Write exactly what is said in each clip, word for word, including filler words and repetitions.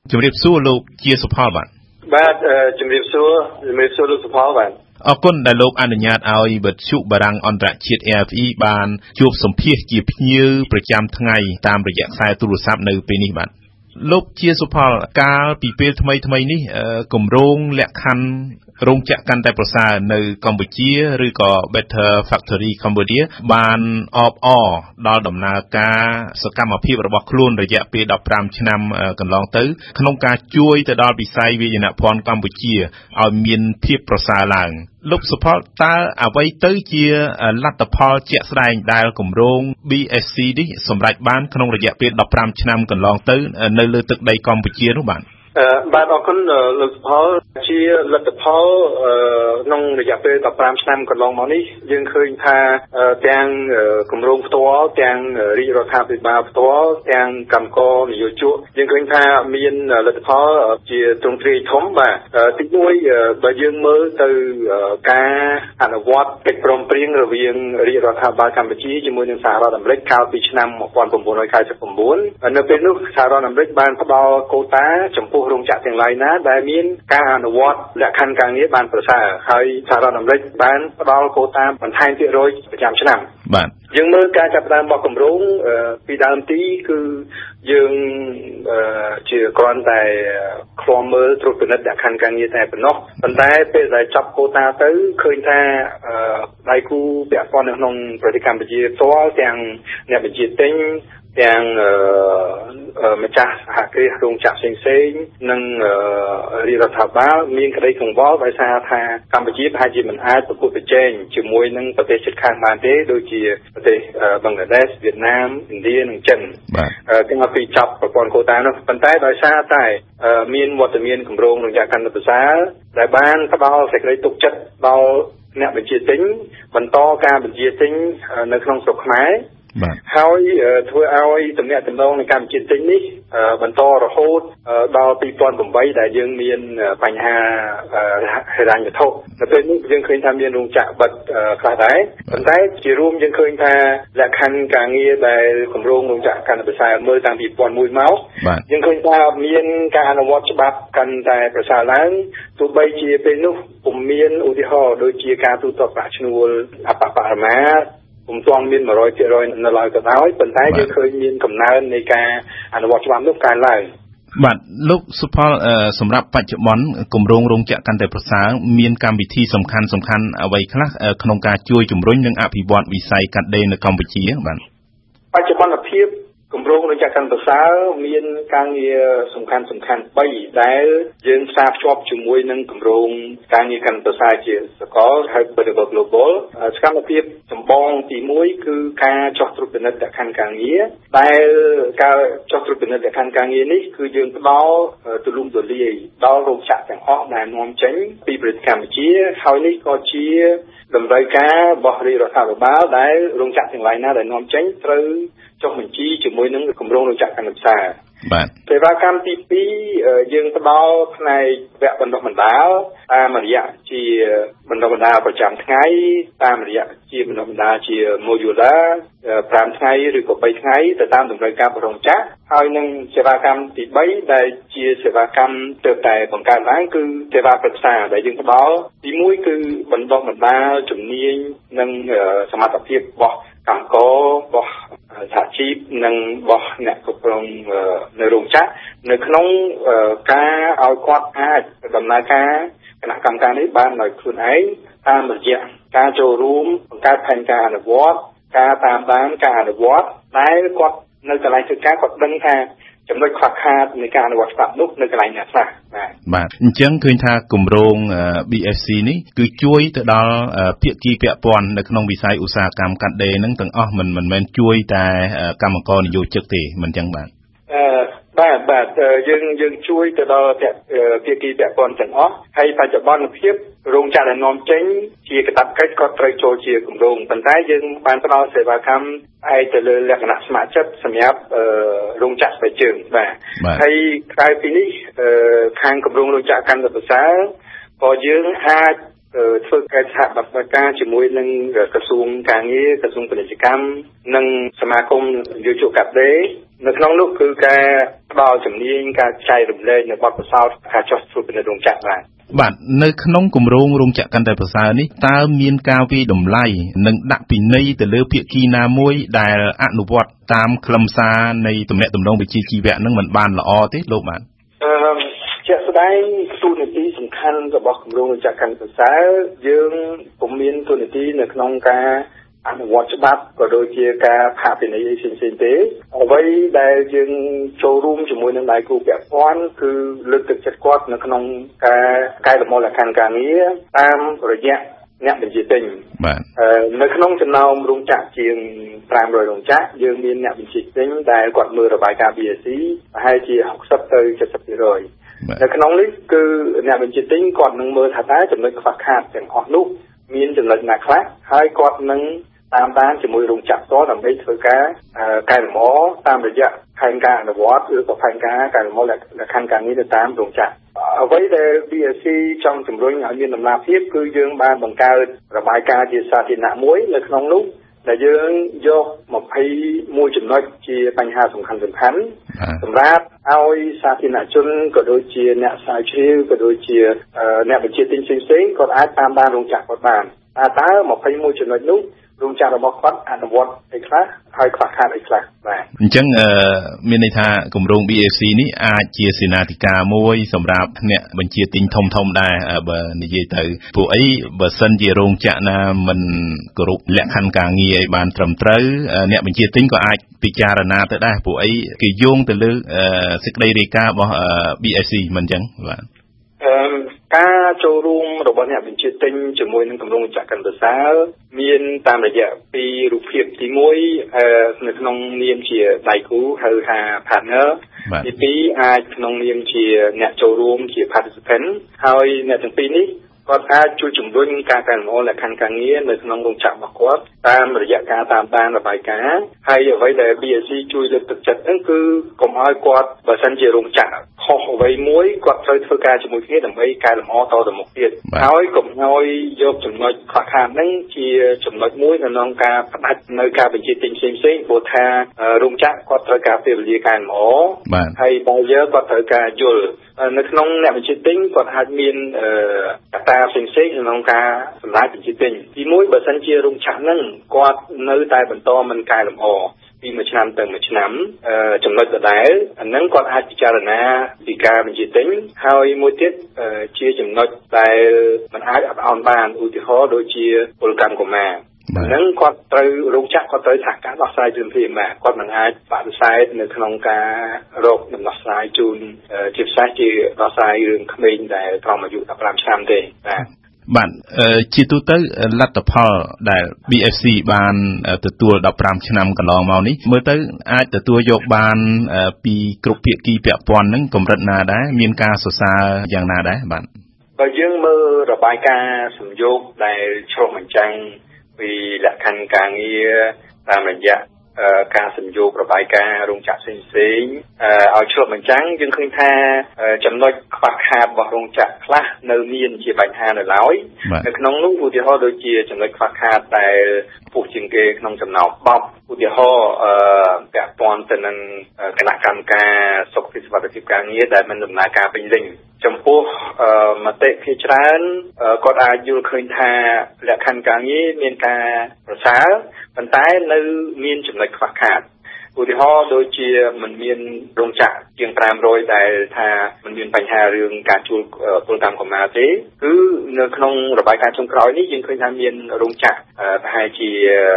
ជំរាបសួរលោកជាសុផលបាទបាទជំរាបសួរជំរាបសួរលោកសុផលបាទអរគុណដែលលោកអនុញ្ញាតឲ្យវិទ្យុបារាំងអន្តរជាតិ A F E បានជួបសម្ភាសជាភ្ញៀវប្រចាំថ្ងៃតាមរយៈខ្សែទូរស័ព្ទនៅពេលនេះបាទលោកជាសុផលកាលពីពេលថ្មីថ្មីនេះគម្រោងលក្ខខណ្ឌរោងចក្រកាន់តែប្រសើរនៅកម្ពុជាឬក៏ Better Factory Cambodia បានអបអរដល់ដំណើរការសកម្មភាពរបស់ខ្លួនរយៈពេលដប់ប្រាំឆ្នាំកន្លងទៅក្នុងការជួយទៅដល់វិស័យវាយនភ័ណ្ឌកម្ពុជាឲ្យមានភាពប្រសើរឡើងលោកសុផលតើអ្វីទៅជាលទ្ធផលជាក់ស្ដែងដែលគម្រោង B S C នេះសម្រេចបានក្នុងរយៈពេលដប់ប្រាំឆ្នាំកន្លងទៅនៅលើទឹកដីកម្ពុជានោះបាទបាទអរគុណលោកសុផលជាលទ្ធផលក្នុងរយៈពេលដប់ប្រាំឆ្នាំកន្លងមកនេះយើងឃើញថាទាំងគម្រោងផ្ទាល់ទាំងរាជរដ្ឋាភិបាលផ្ទាល់ទាំងកម្មករនយោជកយើងឃើញថាមានលទ្ធផលជាទ្រង់ទ្រាយធំបាទទីមួយបើយើងមើលទៅការអនុវត្តកិច្ចព្រមព្រៀងរវាងរាជរដ្ឋាភិបាលកម្ពុជាជាមួយនឹងសហរដ្ឋអាមេរិកកាលពីឆ្នាំmột nghìn chín trăm chín mươi chínនៅពេលនោះសហរដ្ឋអាមេរិកបានផ្ដល់កូតាចំពោះរោងចក្រទាំងឡាយណាដែលមានការអនុវត្តលក្ខខណ្ឌការងារបានប្រសើរហើយសហរដ្ឋអាមេរិកបានផ្ដល់កូតាបន្ថែមភាគរយប្រចាំឆ្នាំបាទយើងមើលការចាប់ផ្ដើមរបស់គម្រោងពីដើមទីគឺយើងជាគ្រាន់តែឃ្លាំមើលត្រួតពិនិត្យលក្ខខណ្ឌការងារតែប៉ុណ្ណោះប៉ុន្តែពេលដែលចាប់កូតាទៅឃើញថាដៃគូពាក់ព័ន្ធនៅក្នុងប្រទេសកម្ពុជាផ្ទាល់ទាំងអ្នកបញ្ជាទិញទាំងម្ចាស់សហគ្រាសរោងចក្រផ្សេងៗនិងរាជរដ្ឋាភិបាលមានក្តីកង្វល់ដោយសារថាកម្ពុជាប្រហែលជាមិនអាចប្រកួតប្រជែងជាមួយនឹងប្រទេសជិតខាងបានទេដូចជាប្រទេសបឹងក្លាដេសវៀតណាមឥណ្ឌានិងចិនទាំងពីចាប់ប្រព័ន្ធកូតានោះប៉ុន្តែដោយសារតែមានវត្តមានគម្រោងរោងចក្រកាន់តែប្រសើរដែលបានផ្ដល់សេចក្តីទុកចិត្តដល់អ្នកបញ្ជាទិញបន្តការបញ្ជាទិញនៅក្នុងស្រុកខ្មែរហើយធ្វើឲ្យទំនាក់ទំនងនៃការបញ្ជាទិញនេះបន្តរហូតដល់ពីរពាន់ប្រាំបីដែលយើងមានបញ្ហាហិរញ្ញវត្ថុនៅពេលនេះយើងឃើញថាមានរោងចក្របិទខ្លះដែរប៉ុន្តែជារួមយើងឃើញថាលក្ខខណ្ឌការងារដែលគម្រោងរោងចក្រកាន់តែប្រសើរមើលតាំងពីtwo thousand oneមកយើងឃើញថាមានការអនុវត្តច្បាប់កាន់តែប្រសើរឡើងទោះបីជាពេលនោះពុំមានឧទាហរណ៍ដូចជាការទូទាត់ប្រាក់ឈ្នួលអបបរមាពុំទាន់មានone hundred percentនៅឡើយក៏ដោយប៉ុន្តែយើងឃើញមានកំណើននៃការអនុវត្តច្បាប់នោះកើនឡើងបាទលោកសុផលសម្រាប់បច្ចុប្បន្នគម្រោងរោងចក្រកាន់តែប្រសើរមានកម្មវិធីសំខាន់សំខាន់អ្វីខ្លះក្នុងការជួយជំរុញនិងអភិវឌ្ឍវិស័យកាត់ដេរនៅកម្ពុជាបាទបច្ចុប្បន្នភាពគម្រោងរោងចក្រកាន់តែប្រសើរមានការងារសំខាន់សំខាន់threeដែលយើងផ្សារភ្ជាប់ជាមួយនឹងគម្រោងការងារកាន់តែប្រសើរជាសកលហៅ Better Global សកម្មភាពចម្បងទីoneគឺការចោះត្រួតពិនិត្យលក្ខខណ្ឌការងារដែលការចោះត្រួតពិនិត្យលក្ខខណ្ឌការងារនេះគឺយើងផ្ដល់ទូលំទូលាយដល់រោងចក្រទាំងអស់ដែលនាំចេញពីប្រទេសកម្ពុជាហើយនេះក៏ជាតម្រូវការរបស់រាជរដ្ឋាភិបាលដែលរោងចក្រទាំងឡាយណាដែលនាំចេញត្រូវចុះបញ្ជីជាមួយនឹងគម្រោងរោងចក្រកាន់តែប្រសើរបាទសេវាកម្មទីtwoយើងផ្ដល់ផ្នែកវគ្គបណ្ដុះបណ្ដាលតាមរយៈជាបណ្ដុះបណ្ដាលប្រចាំថ្ងៃតាមរយៈជាបណ្ដុះបណ្ដាលជា modular fiveថ្ងៃឬក៏threeថ្ងៃទៅតាមតម្រូវការរោងចក្រហើយនឹងសេវាកម្មទីthreeដែលជាសេវាកម្មទើបតែបង្កើតឡើងគឺសេវាប្រឹក្សាដែលយើងផ្ដល់ទីoneគឺបណ្ដុះបណ្ដាលជំនាញនិងសមត្ថភាពរបស់កម្មកររបស់សហជីពនិងរបស់អ្នកគ្រប់គ្រងនៅរោងចក្រនៅក្នុងការឲ្យគាត់អាចដំណើរការគណៈកម្មការនេះបានដោយខ្លួនឯងតាមរយៈការចូលរួមបង្កើតផែនការអនុវត្តការតាមដានការអនុវត្តដែលគាត់នៅកន្លែងធ្វើការគាត់ដឹងថាចំណុចខ្វះខាតនៃការអនុវត្តច្បាប់នោះនៅកន្លែងណាខ្លះបាទបាទអញ្ចឹងឃើញថាគម្រោង B S C នេះគឺជួយទៅដល់ភាគីពាក់ព័ន្ធនៅក្នុងវិស័យឧស្សាហកម្មកាត់ដេរហ្នឹងទាំងអស់មិនមិនមែនជួយតែកម្មករនិយោជិកទេមិនអញ្ចឹងបាទអឺបាទបាទយើងយើងជួយទៅដល់ភាគីពាក់ព័ន្ធទាំងអស់ហើយបច្ចុប្បន្នភាពរោងចក្រដែលនាំចេញជាកាតព្វកិច្ចក៏ត្រូវចូលជាគម្រោងប៉ុន្តែយើងបានផ្ដល់សេវាកម្មឯកទៅលើលក្ខណៈស្ម័គ្រចិត្តសម្រាប់រោងចក្រស្បែកជើងបាទហើយក្រៅពីនេះខាងគម្រោងរោងចក្រកាន់តែប្រសើរក៏យើងអាចធ្វើកិច្ចសហប្រតិបត្តិការជាមួយនឹងក្រសួងការងារក្រសួងពាណិជ្ជកម្មនិងសមាគមនយោជកកាត់ដេរនៅក្នុងនោះគឺការផ្ដល់ជំនាញការចែករំលែកនៅបទពិសោធន៍ការចោះត្រួតពិនិត្យរោងចក្របាទបាទនៅក្នុងគម្រោងរោងចក្រកាន់តែប្រសើរនេះតើមានការវិយតម្លៃនិងដាក់ពិន័យទៅលើភាគីណាមួយដែលអនុវត្តតាមខ្លឹមសារនៃទំនាក់ទំនងវិជ្ជាជីវៈនឹងមិនបានល្អទេលោកបាទអឺជាក់ស្ដែងទូនាទីសំខាន់របស់គម្រោងរោងចក្រកាន់តែប្រសើរយើងពុំមានទូនាទីនៅក្នុងការអនុវត្តច្បាប់ក៏ដូចជាការផាកពិន័យផ្សេងៗទេអ្វីដែលយើងចូលរួមជាមួយនឹងដៃគូពាក់ព័ន្ធគឺលើកទឹកចិត្តគាត់នៅក្នុងការកែលម្អលក្ខខណ្ឌការងារតាមរយៈអ្នកបញ្ជាទិញបាទនៅក្នុងចំណោមរោងចក្រជាងfive hundredរោងចក្រយើងមានអ្នកបញ្ជាទិញដែលគាត់មើលរបាយការណ៍ ប៊ី អេ សី ប្រហែលជាsixtyទៅseventy percentនៅក្នុងនេះគឺអ្នកបញ្ជាទិញគាត់នឹងមើលថាតើចំណុចខ្វះខាតទាំងអស់នោះមានចំណុចណាខ្លះហើយគាត់នឹងតាមដានជាមួយរោងចក្រផ្ទាល់ដើម្បីធ្វើការកែលម្អតាមរយៈផែនការអនុវត្តឬក៏ផែនការកែលម្អលក្ខខណ្ឌការងារទៅតាមរោងចក្រអ្វីដែល ប៊ី អេ សី ចង់ជំរុញឲ្យមានដំណាភាពគឺយើងបានបង្កើតរបាយការណ៍ជាសាធារណៈមួយនៅក្នុងនោះដែលយើងយកtwenty-oneចំណុចជាបញ្ហាសំខាន់ៗសម្រាប់ឲ្យសាធារណជនក៏ដូចជាអ្នកស្រាវជ្រាវក៏ដូចជាអ្នកបញ្ជាទិញផ្សេងៗគាត់អាចតាមដានរោងចក្រគាត់បានតើតើtwenty-oneចំណុចនោះរោងចក្ររបស់គាត់អនុវត្តអីខ្លះហើយខ្វះខាតអីខ្លះបាទអញ្ចឹងមានន័យថាគម្រោង ប៊ី អេ សី នេះអាចជាសេនាធិការមួយសម្រាប់អ្នកបញ្ជាទិញធំៗដែរបើនិយាយទៅពួកអីបើសិនជារោងចក្រណាមិនគោរពលក្ខខណ្ឌការងារឲ្យបានត្រឹមត្រូវអ្នកបញ្ជាទិញក៏អាចពិចារណាទៅដែរពួកអីគេយោងទៅលើសេចក្តីរាយការណ៍របស់ ប៊ី អេ សី មិនអញ្ចឹងបាទអឺការចូលរួមរបស់អ្នកបញ្ជាទិញជាមួយនឹងគម្រោងចក្រកាន់ប្រសើរមានតាមរយៈពីររូបភាពទីoneអឺនៅក្នុងនាមជាដៃគូហៅថា partner ទីtwoអាចក្នុងនាមជាអ្នកចូលរួមជា participant ហើយអ្នកទាំងពីរនេះគាត់អាចជួយជំរុញការកែលម្អលក្ខខណ្ឌការងារនៅក្នុងរោងចក្ររបស់គាត់តាមរយៈការតាមដានរបាយការណ៍ហើយអ្វីដែល ប៊ី អេ សី ជួយលើកទឹកចិត្តហ្នឹងគឺកុំឲ្យគាត់បើសិនជារោងចក្រខុសអ្វីមួយគាត់ត្រូវធ្វើការជាមួយគ្នាដើម្បីកែលម្អតទៅមុខទៀតហើយកុំឲ្យយកចំណុចខ្វះខាតហ្នឹងជាចំណុចមួយនៅក្នុងការផ្ដាច់នៅការបញ្ជាទិញផ្សេងៗព្រោះថារោងចក្រគាត់ត្រូវការពេលវេលាកែលម្អហើយបើយើងគាត់ត្រូវការយល់នៅក្នុងអ្នកបញ្ជាទិញគាត់អាចមានកត្តាផ្សេងៗក្នុងការសម្រាប់បញ្ជាទិញទីមួយបើសិនជារោងចក្រហ្នឹងគាត់នៅតែបន្តមិនកែលម្អពីមួយឆ្នាំទៅមួយឆ្នាំចំណុចដដែលអាហ្នឹងគាត់អាចពិចារណាពីការបញ្ជាទិញហើយមួយទៀតជាចំណុចដែលមិនអាចអត់ឱនបានឧទាហរណ៍ដូចជាពលកម្មកុមារហ្នឹងគាត់ត្រូវរោងចក្រគាត់ត្រូវសហការដោះស្រាយជំនាញបាទគាត់មិនអាចបដិសេធនៅក្នុងការរកដំណោះស្រាយជូនជាពិសេសជាដោះស្រាយរឿងក្មេងដែលត្រឹមអាយុfifteenឆ្នាំទេបាទបាទជាទូទៅលទ្ធផលដែល ប៊ី អេ សី បានទទួលfifteenឆ្នាំកន្លងមកនេះមើលទៅអាចទទួលយកបានពីគ្រប់ភាគីពាក់ព័ន្ធនឹងកម្រិតណាដែរមានការសរសើរយ៉ាងណាដែរបាទបើយើងមើលរបាយការណ៍សំយោគដែលឆ្លុះបញ្ចាំងពីលក្ខខណ្ឌការងារតាមរយៈការសំយោគរបាយការណ៍រោងចក្រផ្សេងៗឲ្យឆ្លុះបញ្ចាំងយើងឃើញថាចំណុចខ្វះខាតរបស់រោងចក្រខ្លះនៅមានជាបញ្ហានៅឡើយនៅក្នុងនោះឧទាហរណ៍ដូចជាចំណុចខ្វះខាតដែលពុះជាងគេក្នុងចំណោមបបឧទាហរណ៍ពាក់ព័ន្ធទៅនឹងគណៈកម្មការសុខភាពសុវត្ថិភាពការងារដែលមិនដំណើរការពេញលេញចំពោះមតិភាគច្រើនគាត់អាចយល់ឃើញថាលក្ខខណ្ឌការងារមានការប្រសើរប៉ុន្តែនៅមានចំណុចខ្វះខាតឧទាហរណ៍ដូចជាមិនមានរោងចក្រជាងfive hundredដែលថាមិនមានបញ្ហារឿងការជួលពលកម្មកុមារទេគឺនៅក្នុងរបាយការណ៍ចុងក្រោយនេះយើងឃើញថាមានរោងចក្រប្រហែលជា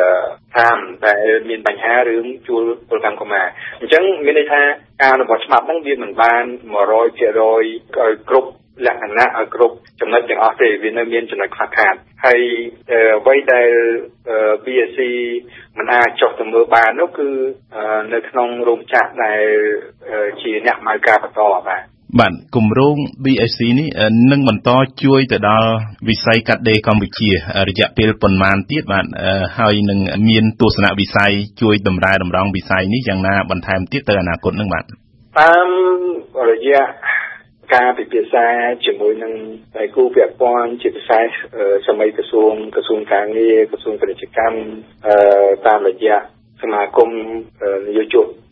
fiveដែលមានបញ្ហារឿងជួលពលកម្មកុមារអញ្ចឹងមានន័យថាការអនុវត្តច្បាប់ហ្នឹងវាមិនបានone hundred percentឲ្យគ្រប់លក្ខណៈឲ្យគ្រប់ចំណុចទាំងអស់ទេវានៅមានចំណុចខ្វះខាតហើយអ្វីដែល ប៊ី អេ សី មិនអាចចុះទៅមើលបាននោះគឺនៅក្នុងរោងចក្រដែលជាអ្នកម៉ៅការបន្តបាទបាទគម្រោង ប៊ី អេ សី នេះនឹងបន្តជួយទៅដល់វិស័យកាត់ដេរកម្ពុជារយៈពេលប៉ុន្មានទៀតបាទហើយនឹងមានទស្សនវិស័យជួយតម្រែតម្រង់វិស័យនេះយ៉ាងណាបន្ថែមទៀតទៅអនាគតនឹងបាទតាមរយៈការពិភាក្សាជាមួយនឹងដៃគូពាក់ព័ន្ធជាពិសេសសម័យក្រសួងក្រសួងការងារក្រសួងពាណិជ្ជកម្មតាមរយៈសមាគមនយោជក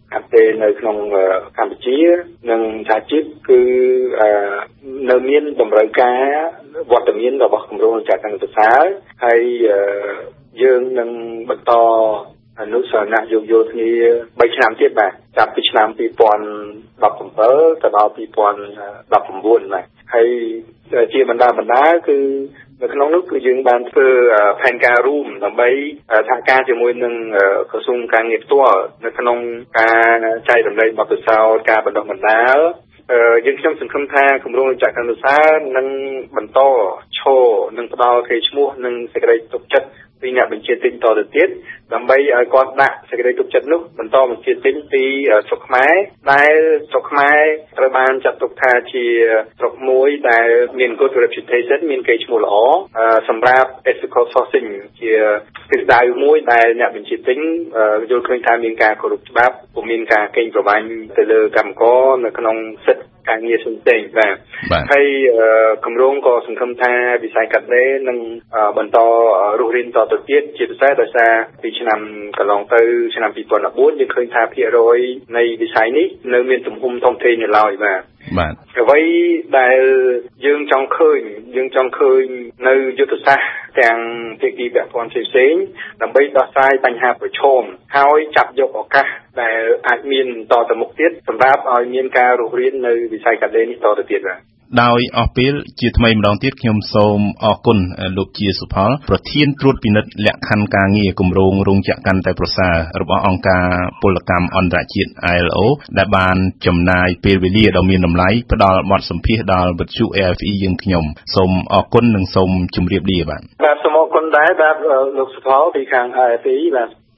អាប់ទេនៅក្នុងកម្ពុជានិងសហជីពគឺនៅមានតម្រូវការវត្តមានរបស់គម្រោងចាក់កាន់ប្រសើរហើយយើងនឹងបន្តអនុស្សាវរីយ៍យោគយល់គ្នាបីឆ្នាំទៀតបាទចាប់ពីឆ្នាំពីរពាន់ដប់ប្រាំbảyទៅដល់ពីរពាន់ដប់ប្រាំ៩បាទហើយជាបណ្ដាបណ្ដាគឺនៅក្នុងនោះគឺយើងបានធ្វើផែនការរួមដើម្បីសហការជាមួយនឹងក្រសួងការងារផ្ទាល់នៅក្នុងការចែករំលែកបទពិសោធន៍ការបណ្ដុះបណ្ដាលយើងខ្ញុំសង្ឃឹមថាគម្រោងចក្រកណ្ដាលសានឹងបន្តឈរនិងផ្ដល់កេរ្តិ៍ឈ្មោះនិងសេចក្តីទុកចិត្តពីអ្នកបញ្ជាទិញតទៅទៀតដើម្បីឲ្យគាត់ដាក់សេចក្តីទុកចិត្តនោះបន្តបញ្ជាទិញពីស្រុកខ្មែរដែលស្រុកខ្មែរត្រូវបានចាត់ទុកថាជាស្រុកមួយដែលមាន good reputation មានកេរ្តិ៍ឈ្មោះល្អសម្រាប់ ethical sourcing ជាទិសដៅមួយដែលអ្នកបញ្ជាទិញយល់ឃើញថាមានការគោរពច្បាប់ពុំមានការកេងប្រវ័ញ្ចទៅលើកម្មករនៅក្នុងសិទ្ធិការងារផ្សេងៗបាទហើយគម្រោងក៏សង្ឃឹមថាវិស័យកាត់ដេរនឹងបន្តរស់រានតទៅទៀតជាពិសេសដោយសារពីឆ្នាំកន្លងទៅឆ្នាំពីរពាន់ដប់បួនយើងឃើញថាភាគរយនៃវិស័យនេះនៅមានទំហំធំធេងនៅឡើយបាទបាទអ្វីដែលយើងចង់ឃើញយើងចង់ឃើញនៅយុទ្ធសាស្ត្រទាំងភាគីពាក់ព័ន្ធផ្សេងៗដើម្បីដោះស្រាយបញ្ហាប្រឈមហើយចាប់យកឱកាសដែលអាចមានតទៅមុខទៀតសម្រាប់ឲ្យមានការរស់រាននៅវិស័យកាត់ដេរនេះតទៅទៀតបាទដោយអស់ពេលជាថ្មីម្ដងទៀតខ្ញុំសូមអរគុណលោកជាសុផលប្រធានត្រួតពិនិត្យលក្ខខណ្ឌការងារគម្រោងរោងចក្រកាន់តែប្រសើររបស់អង្គការពលកម្មអន្តរជាតិ I L O ដែលបានចំណាយពេលវេលាដ៏មានតម្លៃផ្ដល់បទសម្ភាសន៍ដល់វិទ្យុ A F E យើងខ្ញុំសូមអរគុណនិងសូមជម្រាបលាបាទបាទសូមអរគុណដែរបាទលោកសុផលពីខាង I F E បាទ